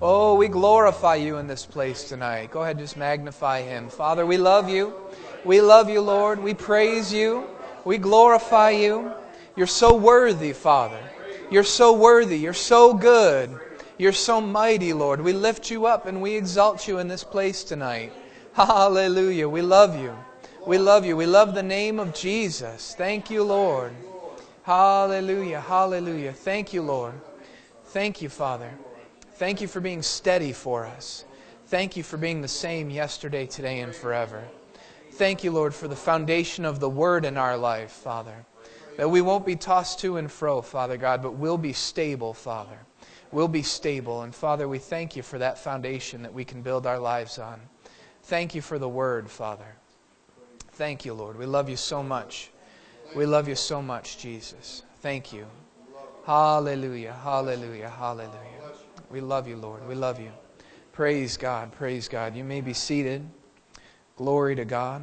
Oh, we glorify you in this place tonight. Go ahead, just magnify him. Father, we love you. We love you, Lord. We praise you. We glorify you. You're so worthy, Father. You're so worthy. You're so good. You're so mighty, Lord. We lift you up and we exalt you in this place tonight. Hallelujah. We love you. We love you. We love the name of Jesus. Thank you, Lord. Hallelujah. Hallelujah. Thank you, Lord. Thank you, Father. Thank you for being steady for us. Thank you for being the same yesterday, today, and forever. Thank you, Lord, for the foundation of the Word in our life, Father. That we won't be tossed to and fro, Father God, but we'll be stable, Father. We'll be stable. And Father, we thank you for that foundation that we can build our lives on. Thank you for the Word, Father. Thank you, Lord. We love you so much. We love you so much, Jesus. Thank you. Hallelujah, hallelujah, hallelujah. We love you, Lord. We love you. Praise God, praise God. You may be seated. Glory to God.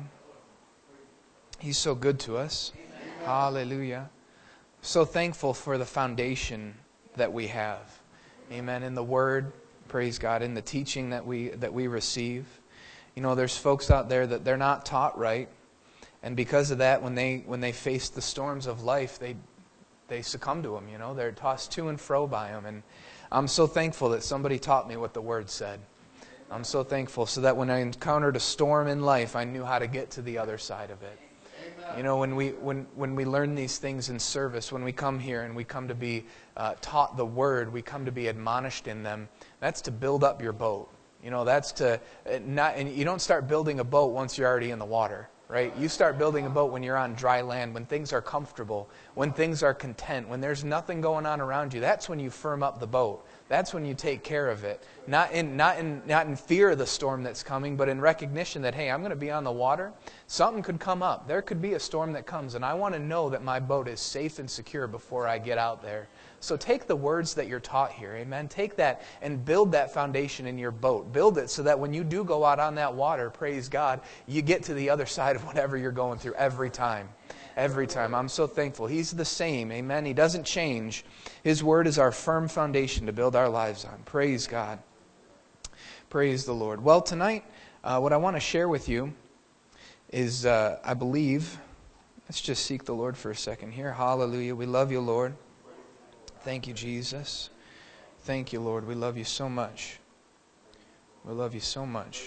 He's so good to us. Hallelujah. So thankful for the foundation that we have. Amen. In the Word, praise God, in the teaching that we receive. You know, there's folks out there that they're not taught right. And because of that, when they face the storms of life, they succumb to them, you know. They're tossed to and fro by them. And I'm so thankful that somebody taught me what the Word said. I'm so thankful so that when I encountered a storm in life, I knew how to get to the other side of it. Amen. You know, when we learn these things in service, when we come here and we come to be taught the Word, we come to be admonished in them, that's to build up your boat. You know, that's to not, and you don't start building a boat once you're already in the water. Right? You start building a boat when you're on dry land, when things are comfortable, when things are content, when there's nothing going on around you. That's when you firm up the boat. That's when you take care of it. Not in fear of the storm that's coming, but in recognition that, hey, I'm going to be on the water. Something could come up. There could be a storm that comes, and I want to know that my boat is safe and secure before I get out there. So take the words that you're taught here, amen? Take that and build that foundation in your boat. Build it so that when you do go out on that water, praise God, you get to the other side of whatever you're going through every time. Every time. I'm so thankful. He's the same, amen? He doesn't change. His Word is our firm foundation to build our lives on. Praise God. Praise the Lord. Well, tonight, what I want to share with you is, I believe, let's just seek the Lord for a second here. Hallelujah. We love you, Lord. Thank you, Jesus. Thank you, Lord. We love you so much. We love you so much.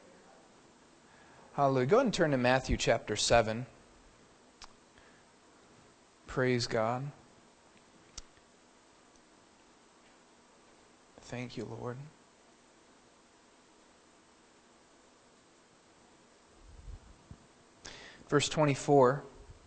Hallelujah. Go ahead and turn to Matthew chapter 7. Praise God. Thank you, Lord. Verse 24.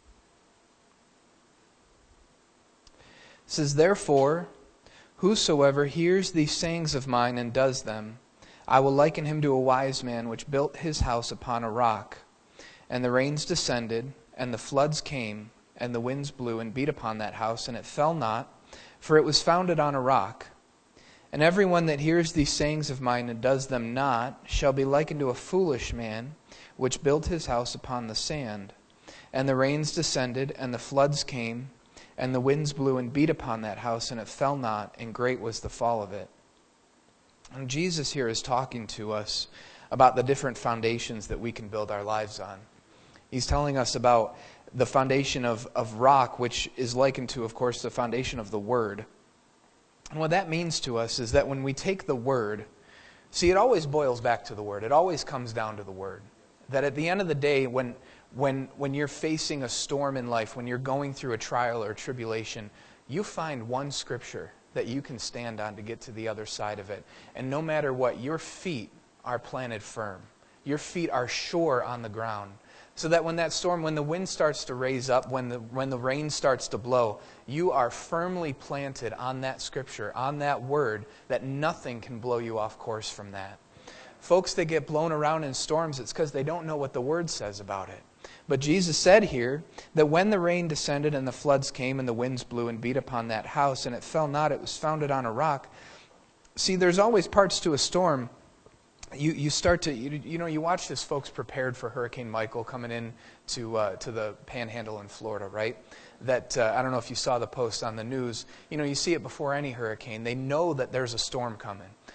It says, "Therefore, whosoever hears these sayings of mine and does them, I will liken him to a wise man which built his house upon a rock. And the rains descended, and the floods came, and the winds blew and beat upon that house, and it fell not, for it was founded on a rock. And every one that hears these sayings of mine and does them not shall be likened to a foolish man which built his house upon the sand. And the rains descended, and the floods came, and the winds blew and beat upon that house, and it fell not, and great was the fall of it." And Jesus here is talking to us about the different foundations that we can build our lives on. He's telling us about the foundation of rock, which is likened to, of course, the foundation of the Word. And what that means to us is that when we take the Word, see, it always boils back to the Word. It always comes down to the Word. That at the end of the day, when you're facing a storm in life, when you're going through a trial or a tribulation, you find one scripture that you can stand on to get to the other side of it. And no matter what, your feet are planted firm. Your feet are sure on the ground. So that when that storm, when the wind starts to raise up, when the rain starts to blow, you are firmly planted on that scripture, on that word, that nothing can blow you off course from that. Folks that get blown around in storms, it's because they don't know what the Word says about it. But Jesus said here that when the rain descended and the floods came and the winds blew and beat upon that house and it fell not, it was founded on a rock. See, there's always parts to a storm. You start to, you watch as folks prepared for Hurricane Michael coming in to the Panhandle in Florida, right? That, I don't know if you saw the post on the news. You see it before any hurricane. They know that there's a storm coming.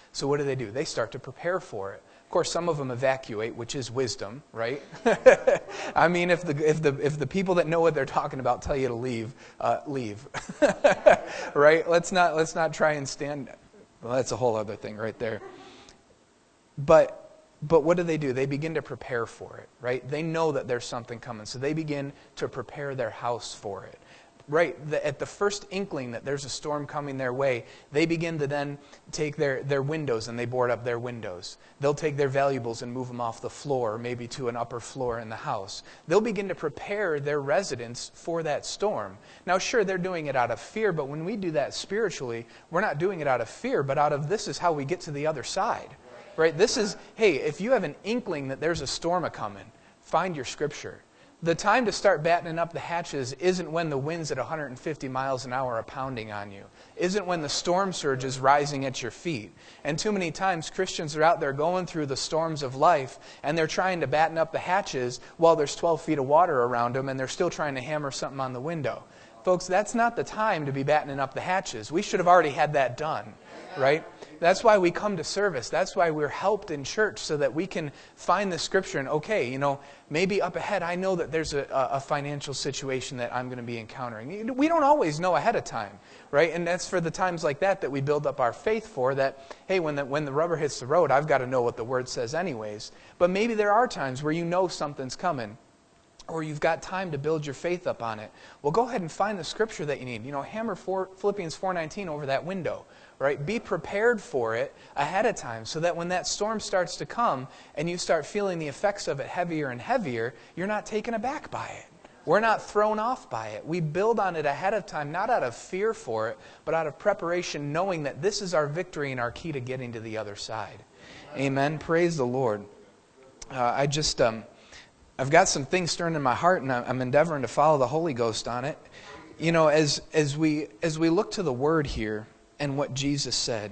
So what do? They start to prepare for it. Of course, some of them evacuate, which is wisdom, right? I mean, if the people that know what they're talking about tell you to leave, leave, right? Let's not try and stand. Well, that's a whole other thing right there. But what do? They begin to prepare for it, right? They know that there's something coming, so they begin to prepare their house for it. Right, at the first inkling that there's a storm coming their way, they begin to then take their windows and they board up their windows. They'll take their valuables and move them off the floor, maybe to an upper floor in the house. They'll begin to prepare their residence for that storm. Now, sure, they're doing it out of fear, but when we do that spiritually, we're not doing it out of fear, but out of this is how we get to the other side. Right? This is, hey, if you have an inkling that there's a storm a-coming, find your scripture. The time to start battening up the hatches isn't when the winds at 150 miles an hour are pounding on you. Isn't when the storm surge is rising at your feet. And too many times Christians are out there going through the storms of life and they're trying to batten up the hatches while there's 12 feet of water around them and they're still trying to hammer something on the window. Folks, that's not the time to be battening up the hatches. We should have already had that done, right? That's why we come to service. That's why we're helped in church so that we can find the scripture and, okay, maybe up ahead I know that there's a financial situation that I'm going to be encountering. We don't always know ahead of time, right? And that's for the times like that we build up our faith for, that, hey, when the rubber hits the road, I've got to know what the Word says anyways. But maybe there are times where you know something's coming, or you've got time to build your faith up on it. Well, go ahead and find the scripture that you need. Hammer Philippians 4:19 over that window, right? Be prepared for it ahead of time so that when that storm starts to come and you start feeling the effects of it heavier and heavier, you're not taken aback by it. We're not thrown off by it. We build on it ahead of time, not out of fear for it, but out of preparation, knowing that this is our victory and our key to getting to the other side. Amen. Praise the Lord. I've got some things stirring in my heart, and I'm endeavoring to follow the Holy Ghost on it. As we look to the Word here and what Jesus said,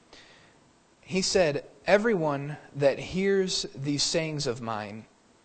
He said, everyone that hears these sayings of mine,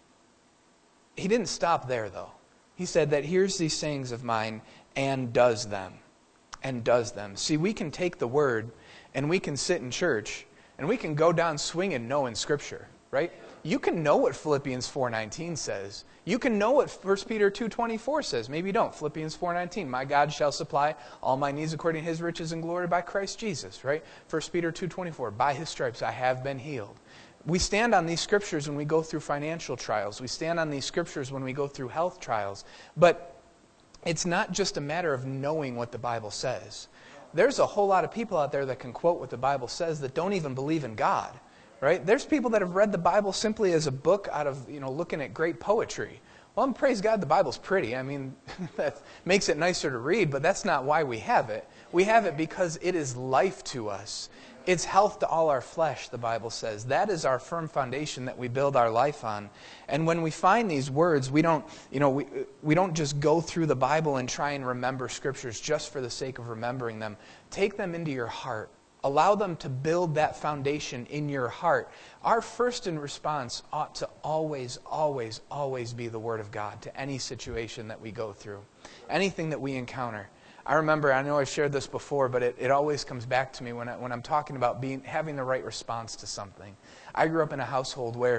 He didn't stop there, though. He said that hears these sayings of mine and does them. And does them. See, we can take the Word, and we can sit in church, and we can go down swinging knowing Scripture, right? You can know what Philippians 4:19 says. You can know what 1 Peter 2:24 says. Maybe you don't. Philippians 4:19, my God shall supply all my needs according to His riches and glory by Christ Jesus, right? 1 Peter 2:24, by His stripes I have been healed. We stand on these scriptures when we go through financial trials. We stand on these scriptures when we go through health trials. But it's not just a matter of knowing what the Bible says. There's a whole lot of people out there that can quote what the Bible says that don't even believe in God. Right? There's people that have read the Bible simply as a book out of, looking at great poetry. Well, praise God, the Bible's pretty. I mean, that makes it nicer to read, but that's not why we have it. We have it because it is life to us. It's health to all our flesh, the Bible says. That is our firm foundation that we build our life on. And when we find these words, we don't just go through the Bible and try and remember scriptures just for the sake of remembering them. Take them into your heart. Allow them to build that foundation in your heart. Our first response ought to always, always, always be the Word of God to any situation that we go through, anything that we encounter. I remember, I know I've shared this before, but it always comes back to me when I'm talking about having the right response to something. I grew up in a household where,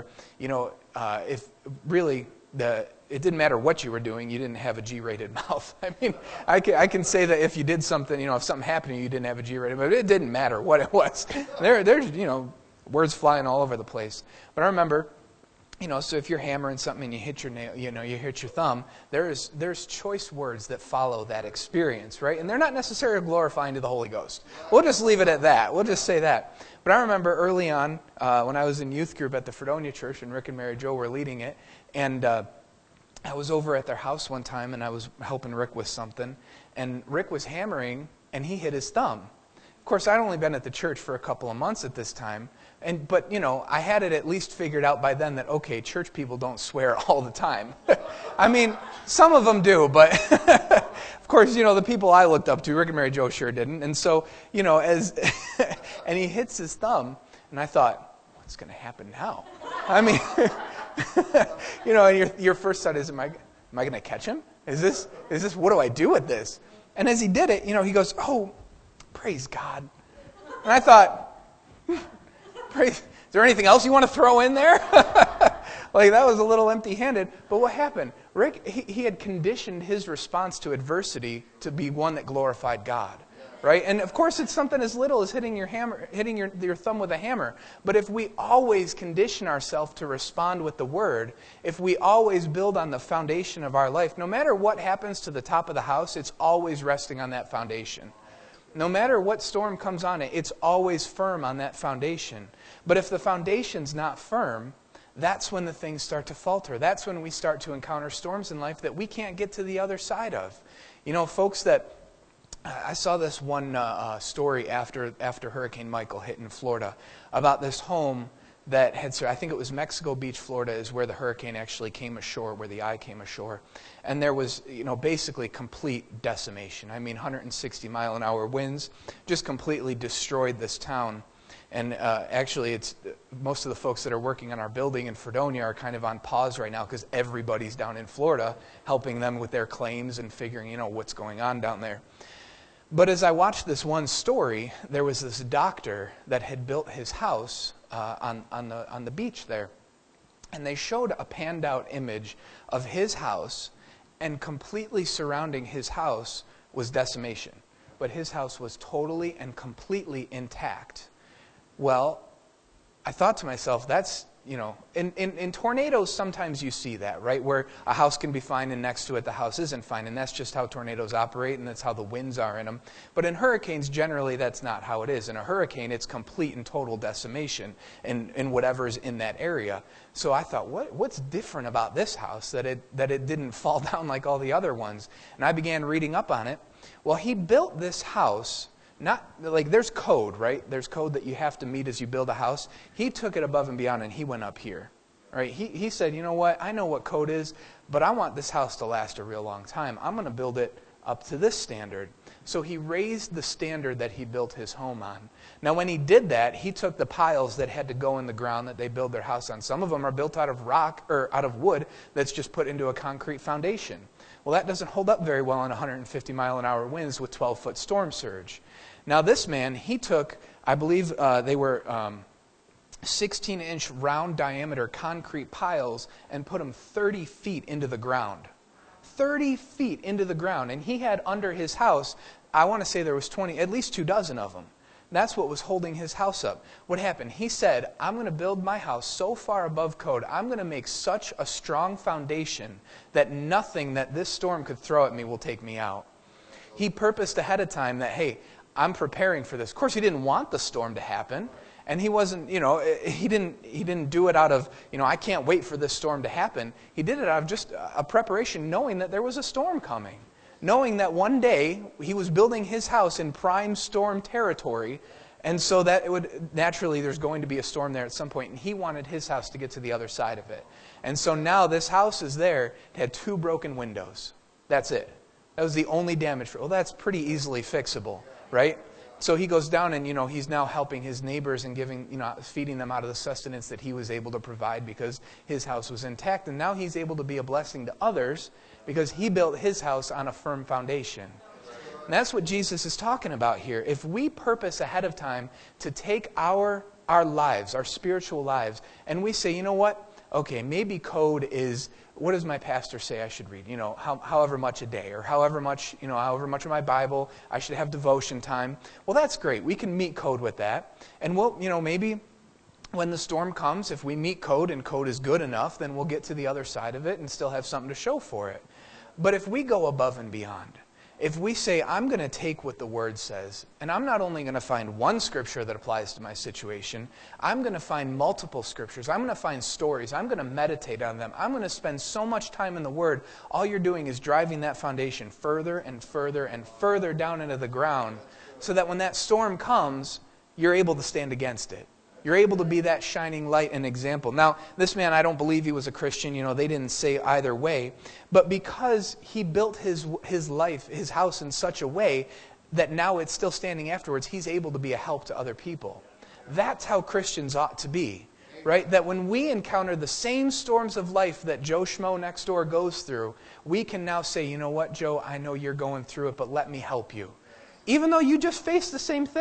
if really it didn't matter what you were doing, you didn't have a G-rated mouth. I mean, I can say that if you did something, if something happened to you, you didn't have a G-rated mouth. It didn't matter what it was. There's words flying all over the place. But I remember, so if you're hammering something and you hit your nail, you hit your thumb, there's choice words that follow that experience, right? And they're not necessarily glorifying to the Holy Ghost. We'll just leave it at that. We'll just say that. But I remember early on, when I was in youth group at the Fredonia Church, and Rick and Mary Jo were leading it, and I was over at their house one time, and I was helping Rick with something, and Rick was hammering, and he hit his thumb. Of course, I'd only been at the church for a couple of months at this time, but I had it at least figured out by then that, okay, church people don't swear all the time. I mean, some of them do, but of course, the people I looked up to, Rick and Mary Jo sure didn't, and so, and he hits his thumb, and I thought, what's going to happen now? I mean, and your first thought is, am I going to catch him? Is this, what do I do with this? And as he did it, he goes, oh, praise God. And I thought, Right? Is there anything else you want to throw in there? Like, that was a little empty-handed. But what happened? Rick, he had conditioned his response to adversity to be one that glorified God. Right? And of course, it's something as little as hitting your thumb with a hammer. But if we always condition ourselves to respond with the Word, if we always build on the foundation of our life, no matter what happens to the top of the house, it's always resting on that foundation. No matter what storm comes on it, it's always firm on that foundation. But if the foundation's not firm, that's when the things start to falter. That's when we start to encounter storms in life that we can't get to the other side of. You know, folks, that I saw this one story after Hurricane Michael hit in Florida about this home that had, I think it was Mexico Beach, Florida, is where the hurricane actually came ashore, where the eye came ashore. And there was, basically complete decimation. I mean, 160-mile-an-hour winds just completely destroyed this town. And actually, it's most of the folks that are working on our building in Fredonia are kind of on pause right now because everybody's down in Florida helping them with their claims and figuring, what's going on down there. But as I watched this one story, there was this doctor that had built his house on the beach there. And they showed a panned out image of his house, and completely surrounding his house was decimation. But his house was totally and completely intact. Well, I thought to myself, that's, in tornadoes, sometimes you see that, right? Where a house can be fine and next to it the house isn't fine. And that's just how tornadoes operate, and that's how the winds are in them. But in hurricanes, generally, that's not how it is. In a hurricane, it's complete and total decimation in whatever's in that area. So I thought, what's different about this house that it didn't fall down like all the other ones? And I began reading up on it. Well, he built this house. Not like there's code, right? There's code that you have to meet as you build a house. He took it above and beyond, and he went up here. Right? He said, you know what? I know what code is, but I want this house to last a real long time. I'm going to build it up to this standard. So he raised the standard that he built his home on. Now, when he did that, he took the piles that had to go in the ground that they build their house on. Some of them are built out of rock or out of wood that's just put into a concrete foundation. Well, that doesn't hold up very well in 150-mile-an-hour winds with 12-foot storm surge. Now, this man, he took, I believe they were 16-inch round diameter concrete piles and put them 30 feet into the ground. 30 feet into the ground. And he had under his house, I want to say there was at least 24 of them. That's what was holding his house up. What happened? He said, I'm going to build my house so far above code, I'm going to make such a strong foundation that nothing that this storm could throw at me will take me out. He purposed ahead of time that, hey, I'm preparing for this. Of course, he didn't want the storm to happen. And he wasn't, he didn't do it out of, I can't wait for this storm to happen. He did it out of just a preparation, knowing that there was a storm coming. Knowing that one day he was building his house in prime storm territory, and so that it would naturally, there's going to be a storm there at some point, and he wanted his house to get to the other side of it. And so now this house is there. It had 2 broken windows. That's it. That was the only damage. Well, that's pretty easily fixable, right? So he goes down and, he's now helping his neighbors and giving, feeding them out of the sustenance that he was able to provide because his house was intact. And now he's able to be a blessing to others because he built his house on a firm foundation. And that's what Jesus is talking about here. If we purpose ahead of time to take our lives, our spiritual lives, and we say, you know what? Okay, maybe code is, what does my pastor say I should read? However much a day, or however much of my Bible, I should have devotion time. Well, that's great. We can meet code with that. And we'll, maybe when the storm comes, if we meet code and code is good enough, then we'll get to the other side of it and still have something to show for it. But if we go above and beyond, if we say, I'm going to take what the Word says, and I'm not only going to find one scripture that applies to my situation, I'm going to find multiple scriptures. I'm going to find stories. I'm going to meditate on them. I'm going to spend so much time in the Word. All you're doing is driving that foundation further and further and further down into the ground so that when that storm comes, you're able to stand against it. You're able to be that shining light and example. Now, this man, I don't believe he was a Christian. They didn't say either way. But because he built his life, his house in such a way that now it's still standing afterwards, he's able to be a help to other people. That's how Christians ought to be, right? That when we encounter the same storms of life that Joe Schmo next door goes through, we can now say, you know what, Joe, I know you're going through it, but let me help you. Even though you just faced the same thing.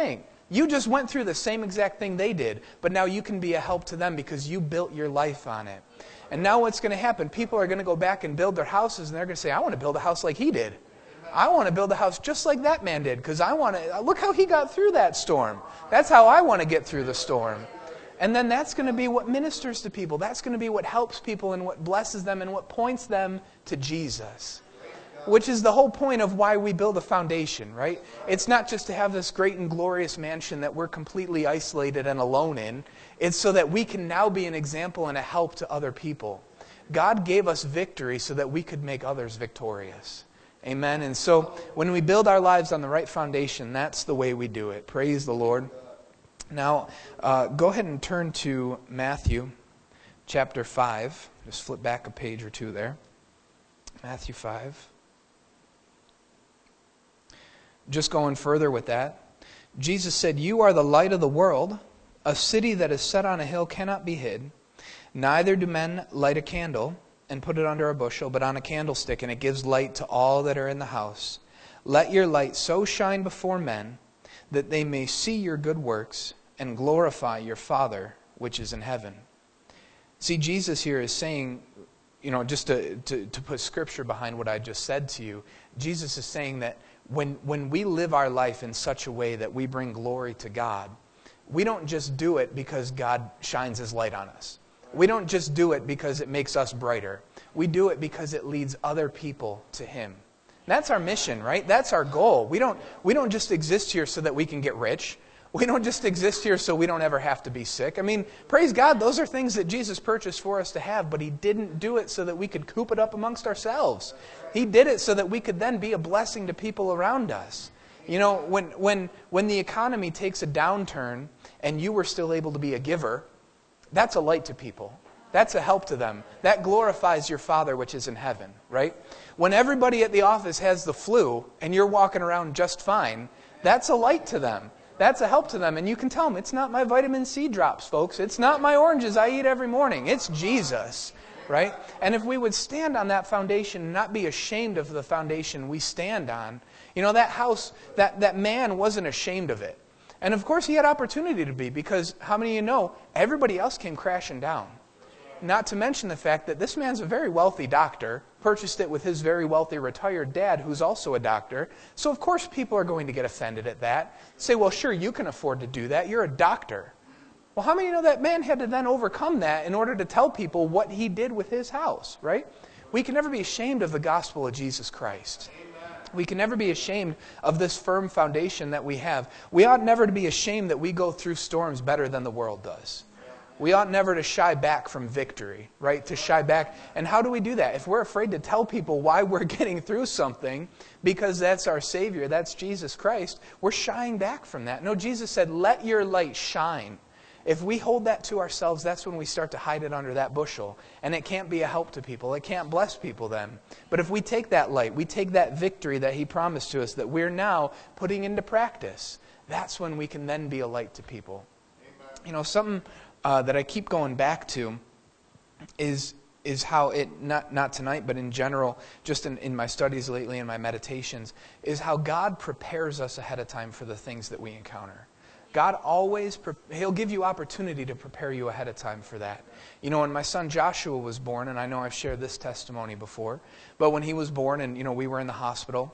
You just went through the same exact thing they did, but now you can be a help to them because you built your life on it. And now what's going to happen? People are going to go back and build their houses, and they're going to say, I want to build a house like he did. I want to build a house just like that man did because I want to, look how he got through that storm. That's how I want to get through the storm. And then that's going to be what ministers to people. That's going to be what helps people and what blesses them and what points them to Jesus. Which is the whole point of why we build a foundation, right? It's not just to have this great and glorious mansion that we're completely isolated and alone in. It's so that we can now be an example and a help to other people. God gave us victory so that we could make others victorious. Amen. And so when we build our lives on the right foundation, that's the way we do it. Praise the Lord. Now, go ahead and turn to Matthew chapter 5. Just flip back a page or two there. Matthew 5. Just going further with that, Jesus said, "You are the light of the world. A city that is set on a hill cannot be hid. Neither do men light a candle and put it under a bushel, but on a candlestick, and it gives light to all that are in the house. Let your light so shine before men that they may see your good works and glorify your Father which is in heaven." See, Jesus here is saying, just to put scripture behind what I just said to you, Jesus is saying that when we live our life in such a way that we bring glory to God, we don't just do it because God shines His light on us. We don't just do it because it makes us brighter. We do it because it leads other people to Him. That's our mission, right? That's our goal. We don't just exist here so that we can get rich. We don't just exist here so we don't ever have to be sick. I mean, praise God, those are things that Jesus purchased for us to have, but He didn't do it so that we could coop it up amongst ourselves. He did it so that we could then be a blessing to people around us. When the economy takes a downturn and you were still able to be a giver, that's a light to people. That's a help to them. That glorifies your Father which is in heaven, right? When everybody at the office has the flu and you're walking around just fine, that's a light to them. That's a help to them. And you can tell them, it's not my vitamin C drops, folks. It's not my oranges I eat every morning. It's Jesus, right? And if we would stand on that foundation and not be ashamed of the foundation we stand on, that house, that man wasn't ashamed of it. And of course he had opportunity to be, because how many of you know, everybody else came crashing down. Not to mention the fact that this man's a very wealthy doctor, purchased it with his very wealthy retired dad, who's also a doctor. So of course people are going to get offended at that. Say, well, sure, you can afford to do that. You're a doctor. Well, how many of you know that man had to then overcome that in order to tell people what he did with his house, right? We can never be ashamed of the gospel of Jesus Christ. We can never be ashamed of this firm foundation that we have. We ought never to be ashamed that we go through storms better than the world does. We ought never to shy back from victory, right? To shy back. And how do we do that? If we're afraid to tell people why we're getting through something, because that's our Savior, that's Jesus Christ, we're shying back from that. No, Jesus said, let your light shine. If we hold that to ourselves, that's when we start to hide it under that bushel. And it can't be a help to people. It can't bless people then. But if we take that light, we take that victory that He promised to us that we're now putting into practice, that's when we can then be a light to people. Amen. Something that I keep going back to is how it, not tonight, but in general, just in my studies lately, in my meditations, is how God prepares us ahead of time for the things that we encounter. God always, He'll give you opportunity to prepare you ahead of time for that. When my son Joshua was born, and I know I've shared this testimony before, but when he was born and, we were in the hospital,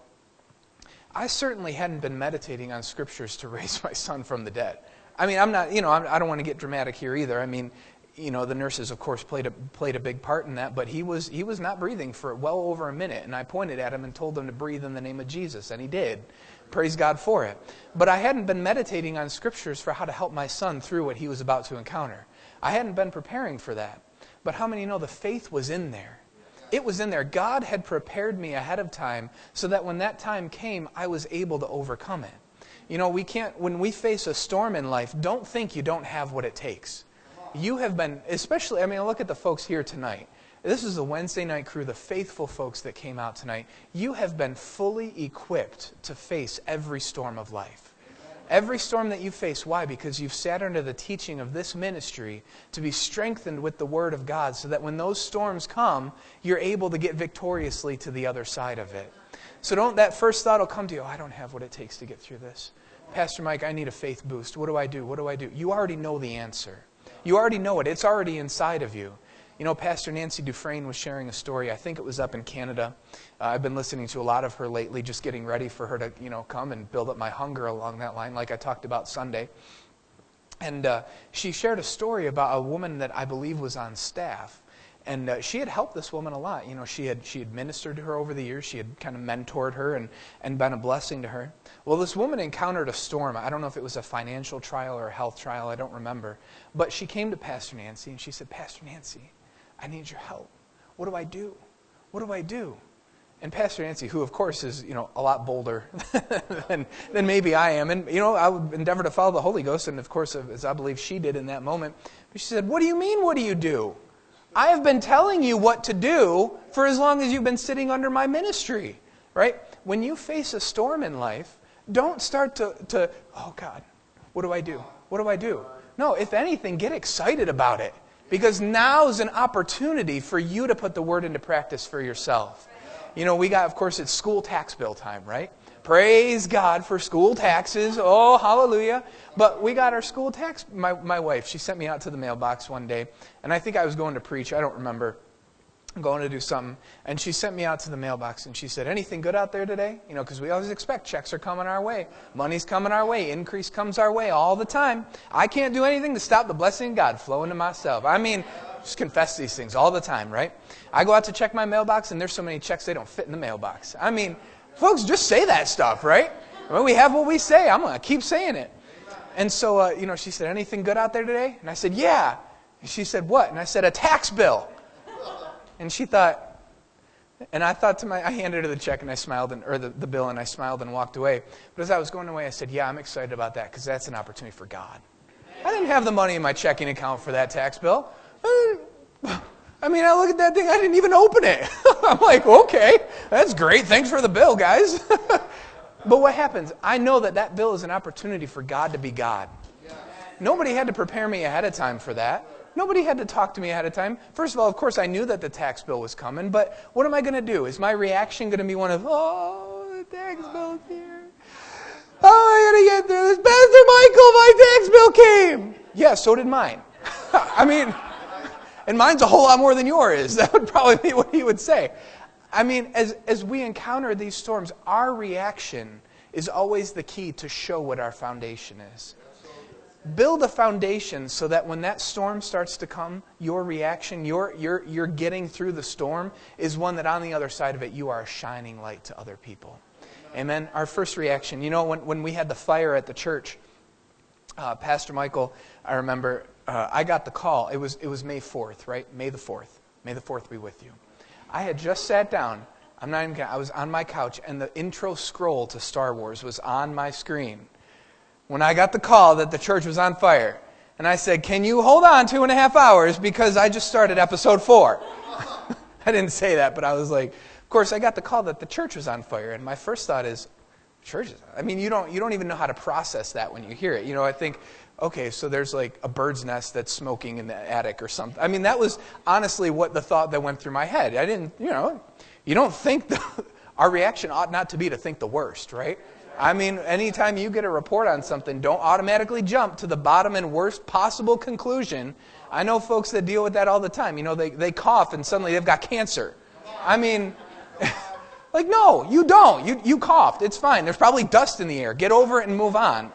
I certainly hadn't been meditating on scriptures to raise my son from the dead. I mean, I'm not, I don't want to get dramatic here either. I mean, the nurses, of course, played a big part in that, but he was not breathing for well over a minute, and I pointed at him and told him to breathe in the name of Jesus, and he did. Praise God for it. But I hadn't been meditating on scriptures for how to help my son through what he was about to encounter. I hadn't been preparing for that. But how many know the faith was in there? It was in there. God had prepared me ahead of time so that when that time came, I was able to overcome it. We can't, when we face a storm in life, don't think you don't have what it takes. You have been, especially, look at the folks here tonight. This is the Wednesday night crew, the faithful folks that came out tonight. You have been fully equipped to face every storm of life. Every storm that you face. Why? Because you've sat under the teaching of this ministry to be strengthened with the Word of God so that when those storms come, you're able to get victoriously to the other side of it. So that first thought will come to you, I don't have what it takes to get through this. Pastor Mike, I need a faith boost. What do I do? What do I do? You already know the answer. You already know it. It's already inside of you. You know, Pastor Nancy Dufresne was sharing a story. I think it was up in Canada. I've been listening to a lot of her lately, just getting ready for her to, come and build up my hunger along that line, like I talked about Sunday. And she shared a story about a woman that I believe was on staff. And she had helped this woman a lot. You know, she had ministered to her over the years. She had kind of mentored her and been a blessing to her. Well, this woman encountered a storm. I don't know if it was a financial trial or a health trial. I don't remember. But she came to Pastor Nancy and she said, Pastor Nancy, I need your help. What do I do? What do I do? And Pastor Nancy, who of course is, a lot bolder than maybe I am. And, I would endeavor to follow the Holy Ghost. And of course, as I believe she did in that moment. But she said, what do you mean, what do you do? I have been telling you what to do for as long as you've been sitting under my ministry, right? When you face a storm in life, don't start to oh God, what do I do? What do I do? No, if anything, get excited about it. Because now is an opportunity for you to put the word into practice for yourself. We got, of course, it's school tax bill time, right? Praise God for school taxes. Oh, hallelujah. But we got our school tax. My wife, she sent me out to the mailbox one day. And I think I was going to preach. I don't remember. I'm going to do something. And she sent me out to the mailbox. And she said, anything good out there today? Because we always expect checks are coming our way. Money's coming our way. Increase comes our way all the time. I can't do anything to stop the blessing of God flowing to myself. Just confess these things all the time, right? I go out to check my mailbox. And there's so many checks they don't fit in the mailbox. Folks, just say that stuff, right? When we have what we say, I'm going to keep saying it. And so, she said, anything good out there today? And I said, yeah. And she said, what? And I said, a tax bill. And she thought, and I thought I handed her the check and I smiled, or the bill, and I smiled and walked away. But as I was going away, I said, yeah, I'm excited about that because that's an opportunity for God. I didn't have the money in my checking account for that tax bill. I look at that thing, I didn't even open it. I'm like, okay, that's great. Thanks for the bill, guys. But what happens? I know that bill is an opportunity for God to be God. Nobody had to prepare me ahead of time for that. Nobody had to talk to me ahead of time. First of all, of course, I knew that the tax bill was coming, but what am I going to do? Is my reaction going to be one of, the tax bill's here. How am I going to get through this? Pastor Michael, my tax bill came. Yeah, so did mine. And mine's a whole lot more than yours is. That would probably be what he would say. As we encounter these storms, our reaction is always the key to show what our foundation is. Build a foundation so that when that storm starts to come, your reaction, you're getting through the storm, is one that on the other side of it, you are a shining light to other people. Amen. Our first reaction, when we had the fire at the church, Pastor Michael, I remember, I got the call. It was May 4th, right? May the 4th. May the 4th be with you. I had just sat down. I was on my couch, and the intro scroll to Star Wars was on my screen when I got the call that the church was on fire. And I said, can you hold on 2.5 hours because I just started episode 4. I didn't say that, but I was like, of course, I got the call that the church was on fire. And my first thought is, churches? You don't even know how to process that when you hear it. I think, okay, so there's like a bird's nest that's smoking in the attic or something. That was honestly what the thought that went through my head. I didn't, you don't think, our reaction ought not to be to think the worst, right? Anytime you get a report on something, don't automatically jump to the bottom and worst possible conclusion. I know folks that deal with that all the time. They cough and suddenly they've got cancer. Like, no, you don't. You coughed. It's fine. There's probably dust in the air. Get over it and move on.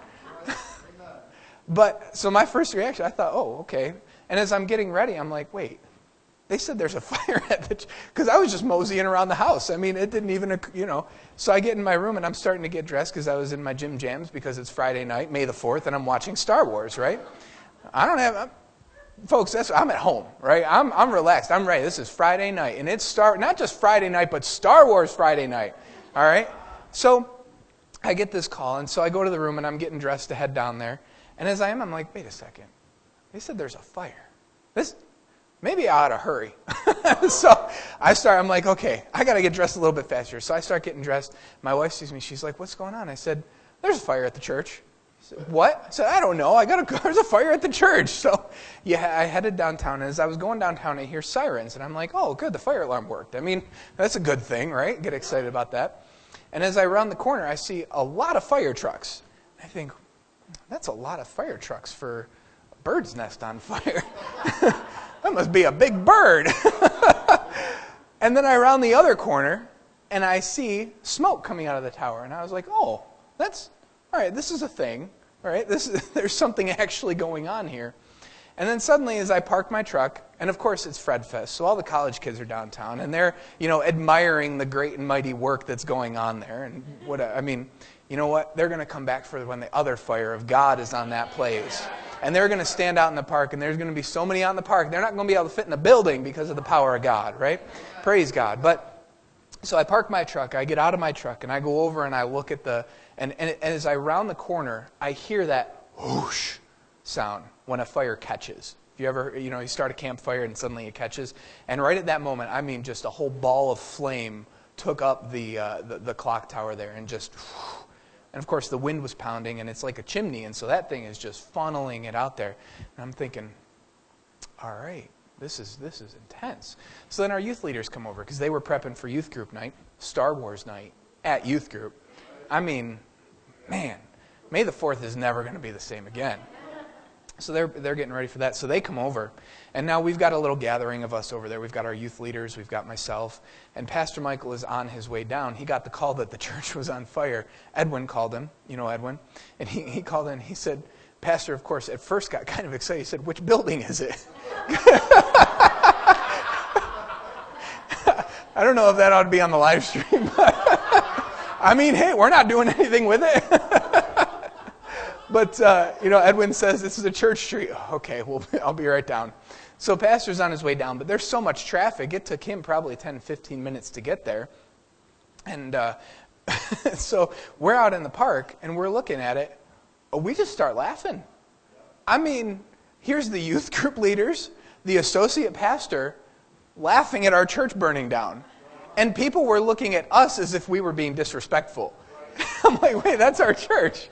But, so my first reaction, I thought, oh, okay. And as I'm getting ready, I'm like, wait, they said there's a fire at the because I was just moseying around the house. It didn't even, So I get in my room and I'm starting to get dressed because I was in my gym jams because it's Friday night, May the 4th, and I'm watching Star Wars, right? Folks, I'm at home, right? I'm relaxed. I'm ready. This is Friday night. And it's not just Friday night, but Star Wars Friday night. All right? So I get this call, and so I go to the room and I'm getting dressed to head down there. And as I'm like, wait a second. They said there's a fire. Maybe I ought to hurry. So I'm like, okay, I got to get dressed a little bit faster. So I start getting dressed. My wife sees me. She's like, what's going on? I said, there's a fire at the church. She said, what? I said, I don't know. There's a fire at the church. So I headed downtown. And as I was going downtown, I hear sirens. And I'm like, oh, good, the fire alarm worked. That's a good thing, right? Get excited about that. And as I round the corner, I see a lot of fire trucks. I think, that's a lot of fire trucks for a bird's nest on fire. That must be a big bird. And then I round the other corner, and I see smoke coming out of the tower. And I was like, oh, that's, all right, this is a thing. All right, there's something actually going on here. And then suddenly, as I park my truck, and of course it's Fred Fest, so all the college kids are downtown, and they're, admiring the great and mighty work that's going on there. And you know what? They're going to come back for when the other fire of God is on that place. And they're going to stand out in the park, and there's going to be so many out in the park, they're not going to be able to fit in the building because of the power of God, right? Praise God. But so I park my truck, I get out of my truck, and I go over and I look at and as I round the corner, I hear that whoosh sound when a fire catches. If you ever, you start a campfire and suddenly it catches. And right at that moment, just a whole ball of flame took up the clock tower there and just, and of course the wind was pounding and it's like a chimney, and so that thing is just funneling it out there. And I'm thinking, all right, this is intense. So then our youth leaders come over because they were prepping for youth group night, Star Wars night at youth group. Man, May the 4th is never going to be the same again. So they're getting ready for that. So they come over, and now we've got a little gathering of us over there. We've got our youth leaders, we've got myself, and Pastor Michael is on his way down. He got the call that the church was on fire. Edwin called him, Edwin, and he called in. He said, Pastor, of course, at first got kind of excited. He said, which building is it? I don't know if that ought to be on the live stream. Hey, we're not doing anything with it. But, Edwin says, this is a church street. Okay, well, I'll be right down. So Pastor's on his way down, but there's so much traffic, it took him probably 10, 15 minutes to get there. And so we're out in the park, and we're looking at it. We just start laughing. Here's the youth group leaders, the associate pastor, laughing at our church burning down. And people were looking at us as if we were being disrespectful. I'm like, wait, that's our church.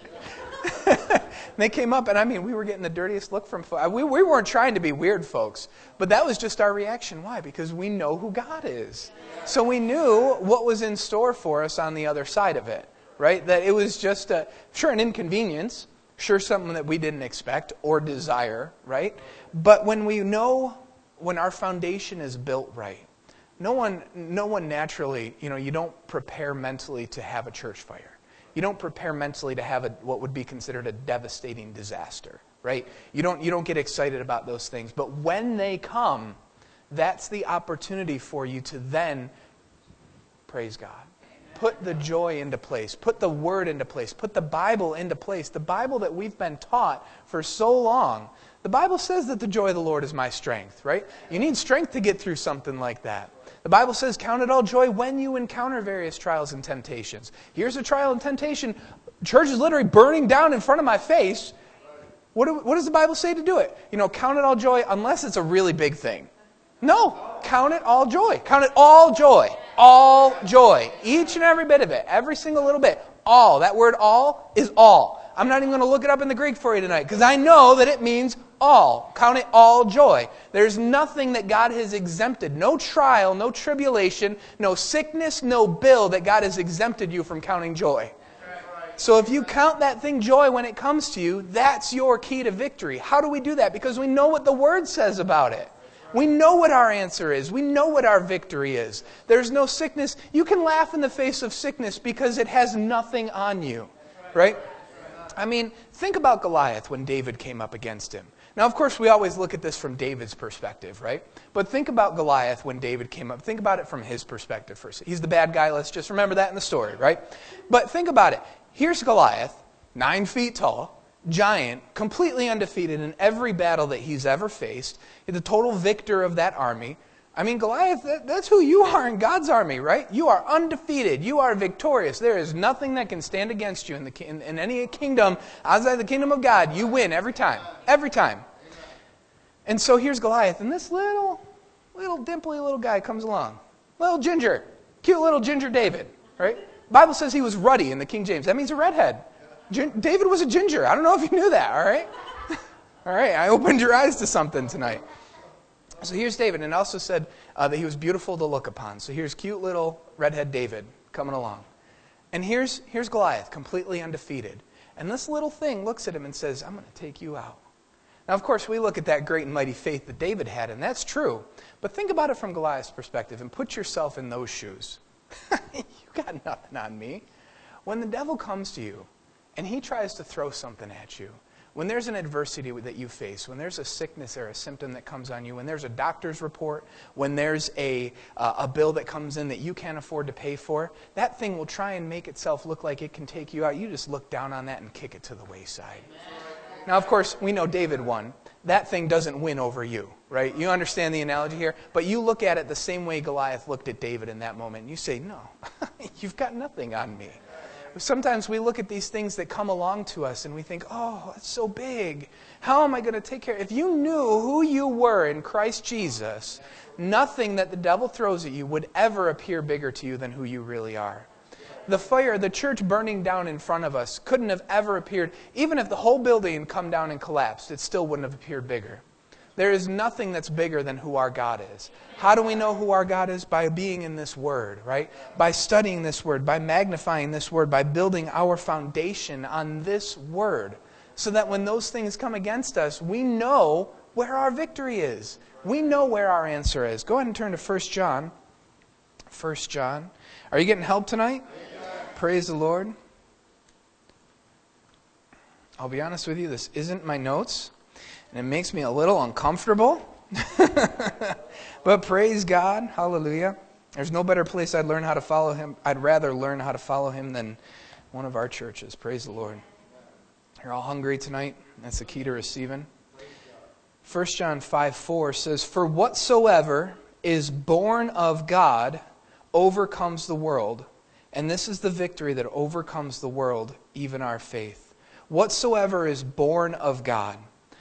They came up, and we were getting the dirtiest look from folks. We weren't trying to be weird, folks, but that was just our reaction. Why? Because we know who God is. So we knew what was in store for us on the other side of it, right? That it was just, sure, an inconvenience, sure, something that we didn't expect or desire, right? But when our foundation is built right, no one naturally, you don't prepare mentally to have a church fire. You don't prepare mentally to have what would be considered a devastating disaster, right? You don't get excited about those things. But when they come, that's the opportunity for you to then, praise God, put the joy into place, put the Word into place, put the Bible into place, the Bible that we've been taught for so long. The Bible says that the joy of the Lord is my strength, right? You need strength to get through something like that. The Bible says, count it all joy when you encounter various trials and temptations. Here's a trial and temptation. Church is literally burning down in front of my face. What does the Bible say to do it? Count it all joy unless it's a really big thing. No, count it all joy. Count it all joy. All joy. Each and every bit of it. Every single little bit. All. That word all is all. I'm not even going to look it up in the Greek for you tonight because I know that it means all. Count it all joy. There's nothing that God has exempted. No trial, no tribulation, no sickness, no bill that God has exempted you from counting joy. So if you count that thing joy when it comes to you, that's your key to victory. How do we do that? Because we know what the Word says about it. We know what our answer is. We know what our victory is. There's no sickness. You can laugh in the face of sickness because it has nothing on you. Right? Think about Goliath when David came up against him. Now, of course, we always look at this from David's perspective, right? But think about Goliath when David came up. Think about it from his perspective first. He's the bad guy. Let's just remember that in the story, right? But think about it. Here's Goliath, 9 feet tall, giant, completely undefeated in every battle that he's ever faced, the total victor of that army. Goliath, that's who you are in God's army, right? You are undefeated. You are victorious. There is nothing that can stand against you in any kingdom outside the kingdom of God. You win every time. Every time. And so here's Goliath, and this little dimply little guy comes along. Little ginger. Cute little ginger David, right? The Bible says he was ruddy in the King James. That means a redhead. David was a ginger. I don't know if you knew that, all right? All right, I opened your eyes to something tonight. So here's David, and it also said that he was beautiful to look upon. So here's cute little redhead David coming along. And here's Goliath, completely undefeated. And this little thing looks at him and says, I'm going to take you out. Now, of course, we look at that great and mighty faith that David had, and that's true. But think about it from Goliath's perspective and put yourself in those shoes. You got nothing on me. When the devil comes to you and he tries to throw something at you, when there's an adversity that you face, when there's a sickness or a symptom that comes on you, when there's a doctor's report, when there's a bill that comes in that you can't afford to pay for, that thing will try and make itself look like it can take you out. You just look down on that and kick it to the wayside. Now, of course, we know David won. That thing doesn't win over you, right? You understand the analogy here? But you look at it the same way Goliath looked at David in that moment. And you say, no, you've got nothing on me. Sometimes we look at these things that come along to us and we think, oh, that's so big. How am I going to take care? If you knew who you were in Christ Jesus, nothing that the devil throws at you would ever appear bigger to you than who you really are. The fire, the church burning down in front of us couldn't have ever appeared. Even if the whole building had come down and collapsed, it still wouldn't have appeared bigger. There is nothing that's bigger than who our God is. How do we know who our God is? By being in this Word, right? By studying this Word, by magnifying this Word, by building our foundation on this Word. So that when those things come against us, we know where our victory is. We know where our answer is. Go ahead and turn to 1 John. 1 John. Are you getting help tonight? Praise the Lord. I'll be honest with you, this isn't my notes, and it makes me a little uncomfortable. But praise God, hallelujah. There's no better place I'd learn how to follow Him. I'd rather learn how to follow Him than one of our churches. Praise the Lord. You're all hungry tonight? That's the key to receiving. 1 John 5:4 says, "For whatsoever is born of God overcomes the world. And this is the victory that overcomes the world, even our faith." Whatsoever is born of God.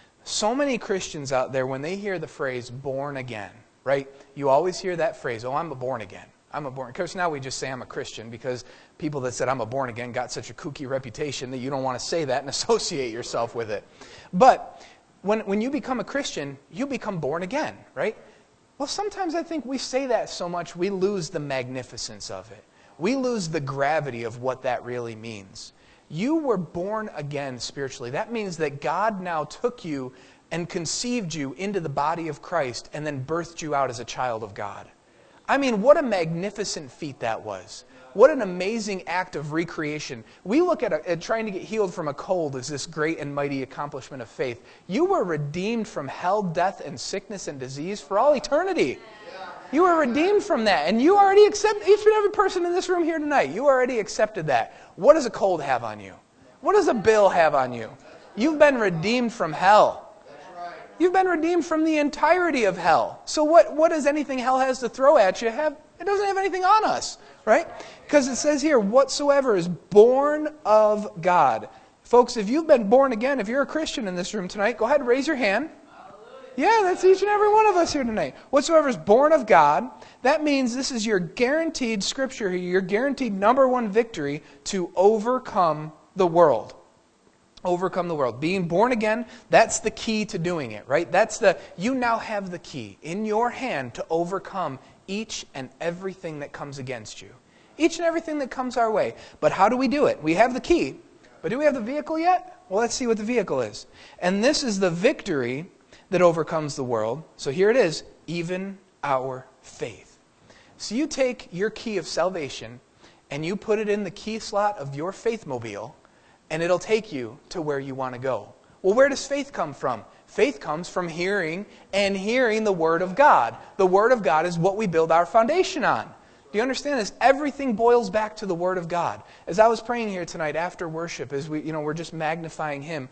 So many Christians out there, when they hear the phrase born again, right? You always hear that phrase, oh, I'm a born again. I'm a born. Of course, now we just say I'm a Christian because people that said I'm a born again got such a kooky reputation that you don't want to say that and associate yourself with it. But when you become a Christian, you become born again, right? Well, sometimes I think we say that so much we lose the magnificence of it. We lose the gravity of what that really means. You were born again spiritually. That means that God now took you and conceived you into the body of Christ and then birthed you out as a child of God. I mean, what a magnificent feat that was. What an amazing act of recreation. We look at trying to get healed from a cold as this great and mighty accomplishment of faith. You were redeemed from hell, death, and sickness and disease for all eternity. You were redeemed from that. And you already accept, each and every person in this room here tonight, you already accepted that. What does a cold have on you? What does a bill have on you? You've been redeemed from hell. You've been redeemed from the entirety of hell. So what does anything hell has to throw at you have? It doesn't have anything on us, right? Because it says here, whatsoever is born of God. Folks, if you've been born again, if you're a Christian in this room tonight, go ahead and raise your hand. Yeah, that's each and every one of us here tonight. Whatsoever is born of God, that means this is your guaranteed scripture here, your guaranteed number one victory to overcome the world. Overcome the world. Being born again, that's the key to doing it, right? You now have the key in your hand to overcome each and everything that comes against you. Each and everything that comes our way. But how do we do it? We have the key, but do we have the vehicle yet? Well, let's see what the vehicle is. And this is the victory that overcomes the world. So here it is, even our faith. So you take your key of salvation and you put it in the key slot of your faithmobile, and it'll take you to where you want to go. Well, where does faith come from? Faith comes from hearing and hearing the Word of God. The Word of God is what we build our foundation on. Do you understand this? Everything boils back to the Word of God. As I was praying here tonight after worship, as we're just magnifying Him,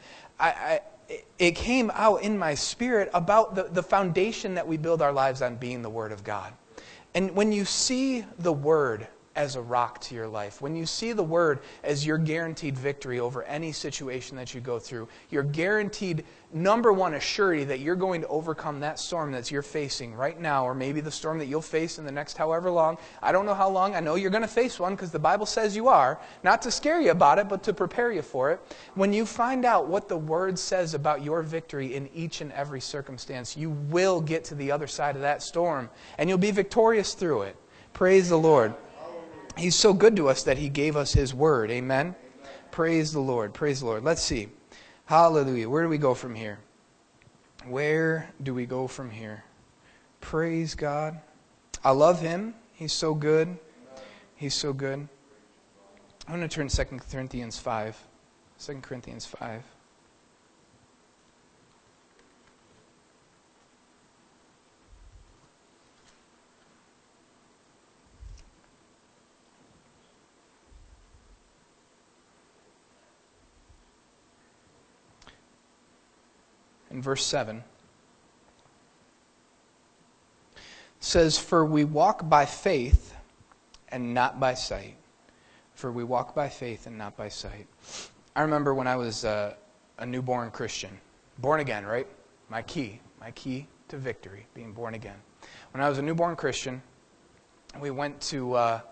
it came out in my spirit about the foundation that we build our lives on being the Word of God. And when you see the Word as a rock to your life, when you see the Word as your guaranteed victory over any situation that you go through, your guaranteed number one assurity that you're going to overcome that storm that you're facing right now, or maybe the storm that you'll face in the next however long. I don't know how long. I know you're going to face one because the Bible says you are. Not to scare you about it, but to prepare you for it. When you find out what the Word says about your victory in each and every circumstance, you will get to the other side of that storm, and you'll be victorious through it. Praise the Lord. He's so good to us that He gave us His Word. Amen? Praise the Lord. Praise the Lord. Let's see. Hallelujah. Where do we go from here? Where do we go from here? Praise God. I love Him. He's so good. He's so good. I'm going to turn 2 Corinthians 5. 2 Corinthians 5. In verse 7, it says, "For we walk by faith and not by sight." For we walk by faith and not by sight. I remember when I was a newborn Christian. Born again, right? My key to victory, being born again. When I was a newborn Christian, we went to, what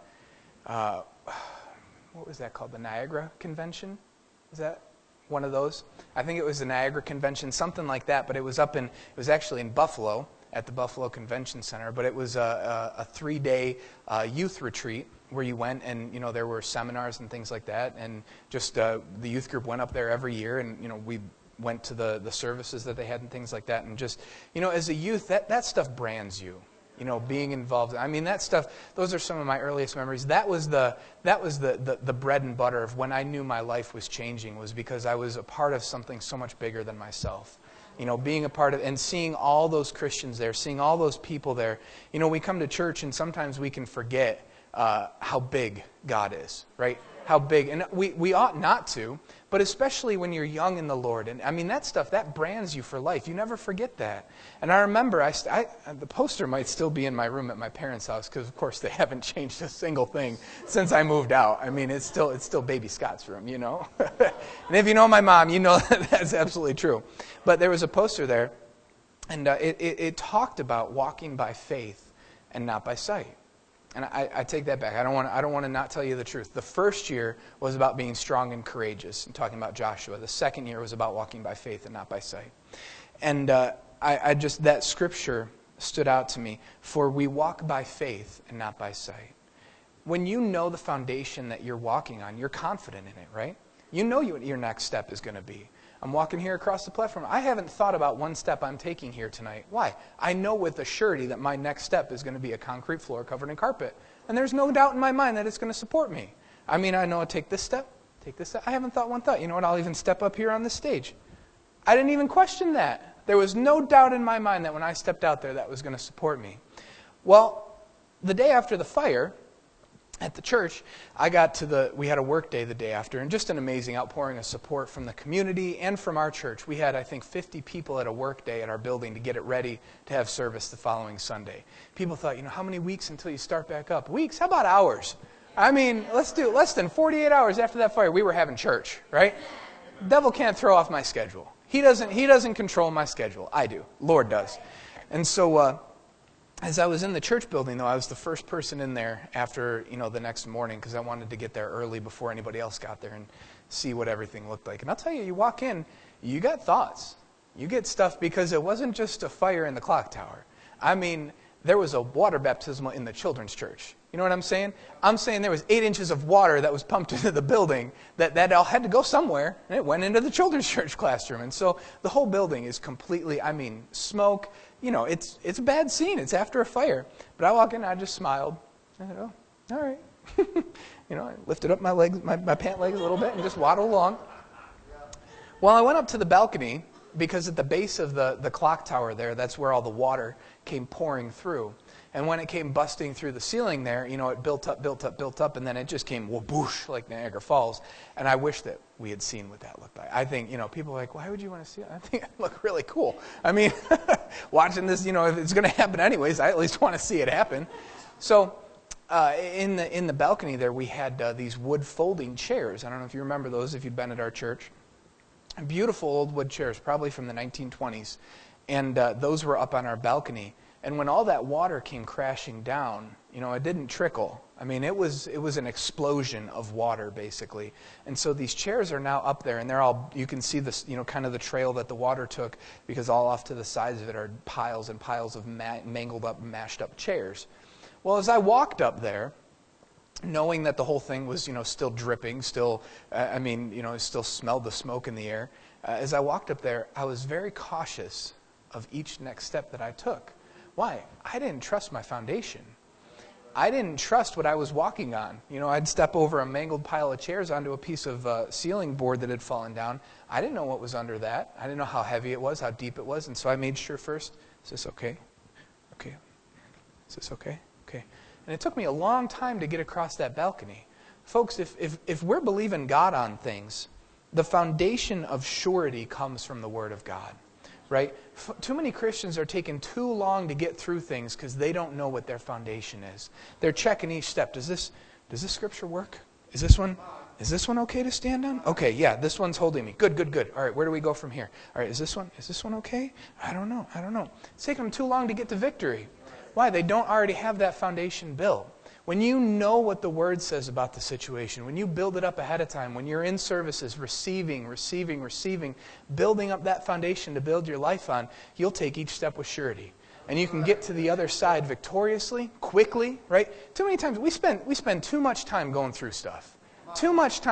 was that called? The Niagara Convention? Is that one of those? I think it was the Niagara Convention, something like that, but it was actually in Buffalo, at the Buffalo Convention Center, but it was a 3-day youth retreat where you went and, there were seminars and things like that, and just the youth group went up there every year, and, we went to the services that they had and things like that, and just, as a youth, that stuff brands you. Being involved. I mean, that stuff, those are some of my earliest memories. That was the bread and butter of when I knew my life was changing, was because I was a part of something so much bigger than myself. Being a part of, and seeing all those Christians there, seeing all those people there. We come to church and sometimes we can forget how big God is, right? How big. And we ought not to, but especially when you're young in the Lord. And I mean, that stuff, that brands you for life. You never forget that. And I remember, the poster might still be in my room at my parents' house, because of course they haven't changed a single thing since I moved out. I mean, it's still baby Scott's room, And if you know my mom, you know that's absolutely true. But there was a poster there, and it talked about walking by faith and not by sight. And I take that back. I don't want to not tell you the truth. The first year was about being strong and courageous, and talking about Joshua. The second year was about walking by faith and not by sight. And that scripture stood out to me. For we walk by faith and not by sight. When you know the foundation that you're walking on, you're confident in it, right? You know what your next step is going to be. I'm walking here across the platform. I haven't thought about one step I'm taking here tonight. Why? I know with a surety that my next step is going to be a concrete floor covered in carpet. And there's no doubt in my mind that it's going to support me. I mean, I know I take this step. I haven't thought one thought. You know what? I'll even step up here on this stage. I didn't even question that. There was no doubt in my mind that when I stepped out there, that was going to support me. Well, the day after the fire, at the church, we had a work day the day after, and just an amazing outpouring of support from the community and from our church. We had, I think, 50 people at a work day at our building to get it ready to have service the following Sunday. People thought, how many weeks until you start back up? Weeks? How about hours? I mean, let's do less than 48 hours after that fire. We were having church, right? The devil can't throw off my schedule. He doesn't control my schedule. I do. Lord does. And so, as I was in the church building, though, I was the first person in there after, the next morning, because I wanted to get there early before anybody else got there and see what everything looked like. And I'll tell you, you walk in, you got thoughts. You get stuff, because it wasn't just a fire in the clock tower. I mean, there was a water baptismal in the children's church. You know what I'm saying? I'm saying there was 8 inches of water that was pumped into the building that all had to go somewhere, and it went into the children's church classroom. And so the whole building is completely, smoke. It's a bad scene. It's after a fire. But I walk in, I just smiled. I said, oh, all right. I lifted up my legs, my pant legs a little bit and just waddled along. Well, I went up to the balcony, because at the base of the clock tower there, that's where all the water came pouring through. And when it came busting through the ceiling there, it built up, and then it just came whoosh like Niagara Falls. And I wish that we had seen what that looked like. I think, people are like, why would you want to see it? I think it looked really cool. I mean, watching this, if it's going to happen anyways, I at least want to see it happen. So in the balcony there, we had these wood folding chairs. I don't know if you remember those, if you'd been at our church. Beautiful old wood chairs, probably from the 1920s. And those were up on our balcony. And when all that water came crashing down, it didn't trickle. I mean, it was an explosion of water, basically. And so these chairs are now up there, and they're all, you can see this, kind of the trail that the water took, because all off to the sides of it are piles and piles of mangled up, mashed up chairs. Well, as I walked up there, knowing that the whole thing was, still dripping, still, still smelled the smoke in the air. As I walked up there, I was very cautious of each next step that I took. Why? I didn't trust my foundation. I didn't trust what I was walking on. I'd step over a mangled pile of chairs onto a piece of ceiling board that had fallen down. I didn't know what was under that. I didn't know how heavy it was, how deep it was. And so I made sure first, is this okay? Okay. Is this okay? Okay. And it took me a long time to get across that balcony. Folks, if we're believing God on things, the foundation of surety comes from the Word of God. Right? Too many Christians are taking too long to get through things because they don't know what their foundation is. They're checking each step. Does this scripture work? Is this one okay to stand on? Okay, yeah, this one's holding me. Good. All right, where do we go from here? All right, is this one okay? I don't know. It's taking them too long to get to victory. Why? They don't already have that foundation built. When you know what the Word says about the situation, when you build it up ahead of time, when you're in services, receiving, building up that foundation to build your life on, you'll take each step with surety. And you can get to the other side victoriously, quickly, right? Too many times we spend too much time going through stuff. Stuff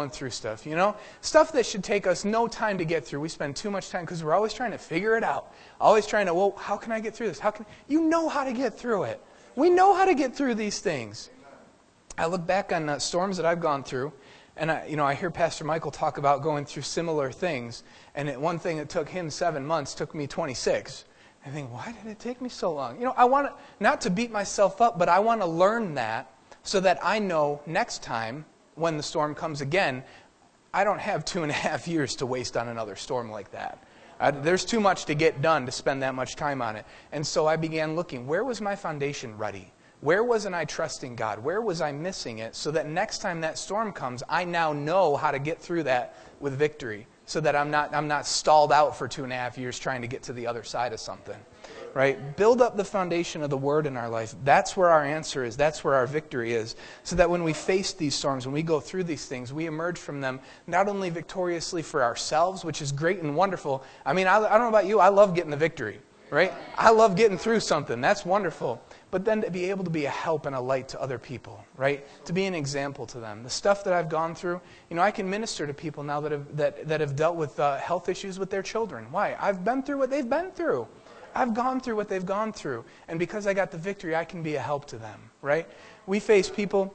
that should take us no time to get through. We spend too much time because we're always trying to figure it out. Always trying to, how can I get through this? You know how to get through it. We know how to get through these things. I look back on storms that I've gone through, and I hear Pastor Michael talk about going through similar things, and one thing that took him 7 months took me 26. I think, why did it take me so long? I want not to beat myself up, but I want to learn that so that I know next time when the storm comes again, I don't have 2.5 years to waste on another storm like that. There's too much to get done to spend that much time on it. And so I began looking, where was my foundation ready? Where wasn't I trusting God? Where was I missing it? So that next time that storm comes, I now know how to get through that with victory. So that I'm not stalled out for 2.5 years trying to get to the other side of something. Right? Build up the foundation of the Word in our life. That's where our answer is. That's where our victory is. So that when we face these storms, when we go through these things, we emerge from them not only victoriously for ourselves, which is great and wonderful. I don't know about you, I love getting the victory. Right? I love getting through something. That's wonderful. But then to be able to be a help and a light to other people. Right? To be an example to them. The stuff that I've gone through, I can minister to people now that have dealt with health issues with their children. Why? I've been through what they've been through. I've gone through what they've gone through. And because I got the victory, I can be a help to them, right? We talk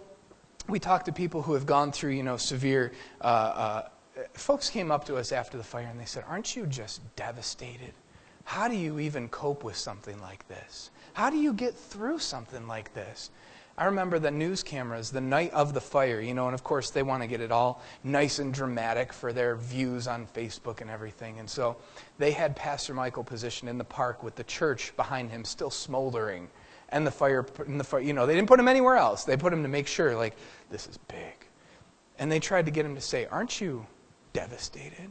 to people who have gone through, severe... folks came up to us after the fire and they said, aren't you just devastated? How do you even cope with something like this? How do you get through something like this? I remember the news cameras the night of the fire, and of course they want to get it all nice and dramatic for their views on Facebook and everything. And so they had Pastor Michael positioned in the park with the church behind him still smoldering. And the fire, they didn't put him anywhere else. They put him to make sure, this is big. And they tried to get him to say, aren't you devastated?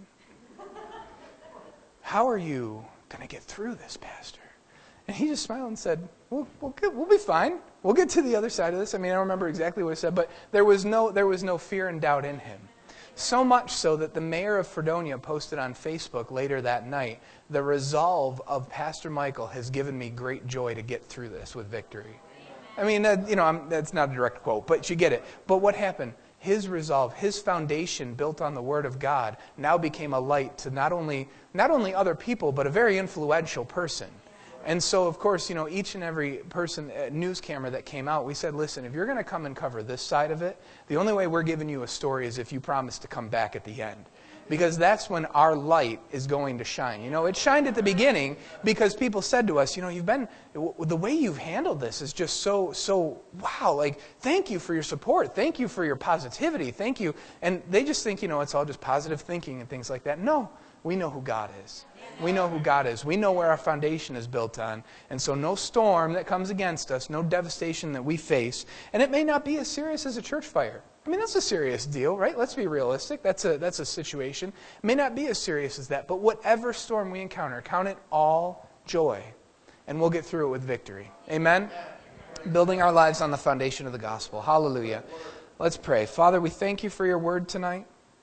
How are you going to get through this, Pastor? And he just smiled and said, we'll be fine. We'll get to the other side of this. I don't remember exactly what he said, but there was no fear and doubt in him. So much so that the mayor of Fredonia posted on Facebook later that night, the resolve of Pastor Michael has given me great joy to get through this with victory. That's not a direct quote, but you get it. But what happened? His resolve, his foundation built on the Word of God now became a light to not only other people, but a very influential person. And so, of course, each and every person, news camera that came out, we said, listen, if you're going to come and cover this side of it, the only way we're giving you a story is if you promise to come back at the end. Because that's when our light is going to shine. It shined at the beginning because people said to us, the way you've handled this is just so wow. Thank you for your support. Thank you for your positivity. Thank you. And they just think, it's all just positive thinking and things like that. No, we know who God is. We know who God is. We know where our foundation is built on. And so no storm that comes against us, no devastation that we face, and it may not be as serious as a church fire. That's a serious deal, right? Let's be realistic. That's a situation. It may not be as serious as that, but whatever storm we encounter, count it all joy, and we'll get through it with victory. Amen? Building our lives on the foundation of the gospel. Hallelujah. Let's pray. Father, we thank you for your word tonight.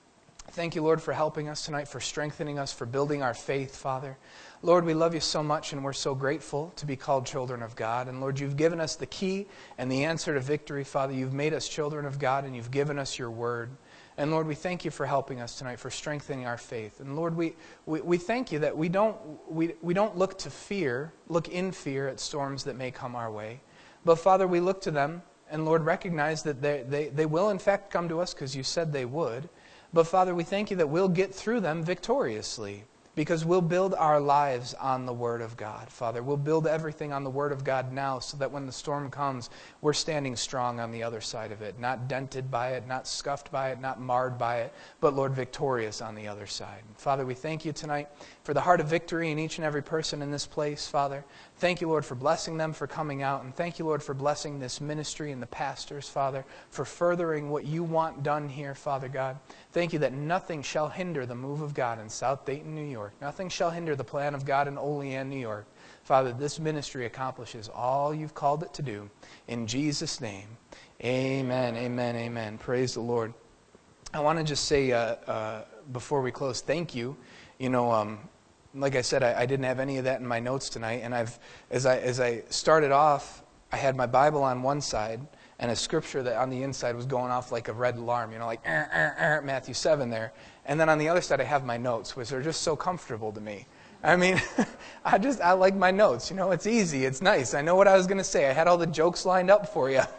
Thank you, Lord, for helping us tonight, for strengthening us, for building our faith, Father. Lord, we love you so much, and we're so grateful to be called children of God. And Lord, you've given us the key and the answer to victory, Father. You've made us children of God, and you've given us your word. And Lord, we thank you for helping us tonight, for strengthening our faith. And Lord, we thank you that we don't look in fear at storms that may come our way. But Father, we look to them, and Lord, recognize that they will in fact come to us because you said they would. But Father, we thank you that we'll get through them victoriously because we'll build our lives on the Word of God. Father, we'll build everything on the Word of God now so that when the storm comes, we're standing strong on the other side of it, not dented by it, not scuffed by it, not marred by it, but Lord, victorious on the other side. Father, we thank you tonight for the heart of victory in each and every person in this place, Father. Thank you, Lord, for blessing them, for coming out, and thank you, Lord, for blessing this ministry and the pastors, Father, for furthering what you want done here, Father God. Thank you that nothing shall hinder the move of God in South Dayton, New York. Nothing shall hinder the plan of God in Olean, New York. Father, this ministry accomplishes all you've called it to do. In Jesus' name, amen, amen, amen. Praise the Lord. I want to just say, before we close, thank you. You know, like I said, I didn't have any of that in my notes tonight, and as I started off, I had my Bible on one side and a scripture that on the inside was going off like a red alarm, you know, like Matthew 7 there. And then on the other side, I have my notes, which are just so comfortable to me. I mean, I like my notes. You know, it's easy, it's nice. I know what I was going to say. I had all the jokes lined up for you.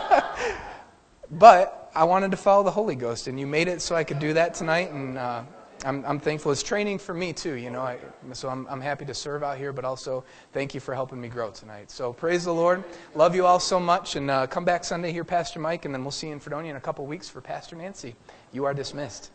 But I wanted to follow the Holy Ghost, and you made it so I could do that tonight, and I'm thankful. It's training for me too, you know. So I'm happy to serve out here, but also thank you for helping me grow tonight. So praise the Lord. Love you all so much, and come back Sunday, hear Pastor Mike, and then we'll see you in Fredonia in a couple weeks for Pastor Nancy. You are dismissed.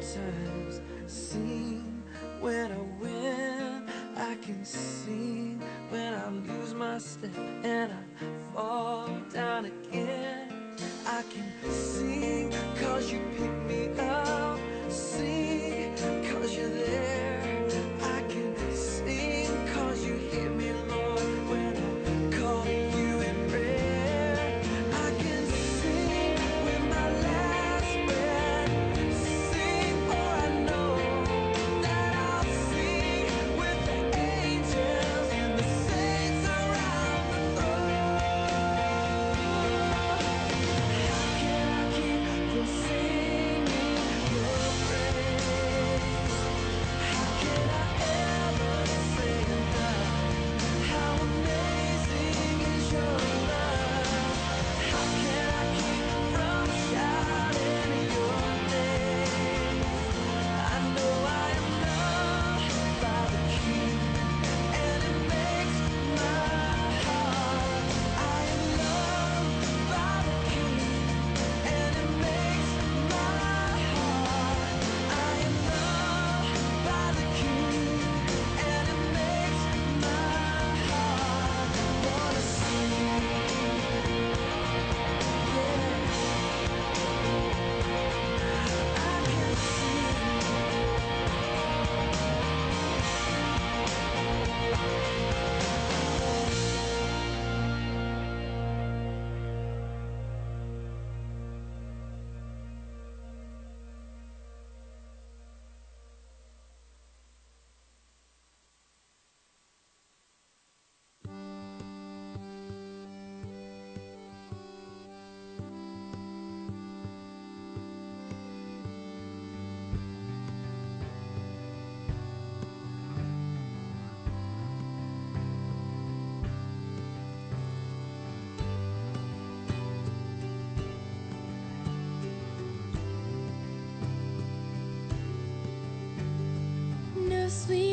sometimes sing when I win. I can sing when I lose my step and I fall down again. I can sing 'cause you pick me up, sing 'cause you're there. I can sing 'cause you hear me, Lord, when I call you in prayer. I can sing with my last breath, sing for I know that I'll sing with the angels and the saints around the throne. How can I keep from singing your praise? How can I ever say enough? How amazing is your love? How can I keep from shouting your name? I know I am loved by the King, and it makes my heart. I am loved by the King, and it makes my heart. I am loved by the King, and it makes my heart wanna sing. Yeah, I can sing. No sweet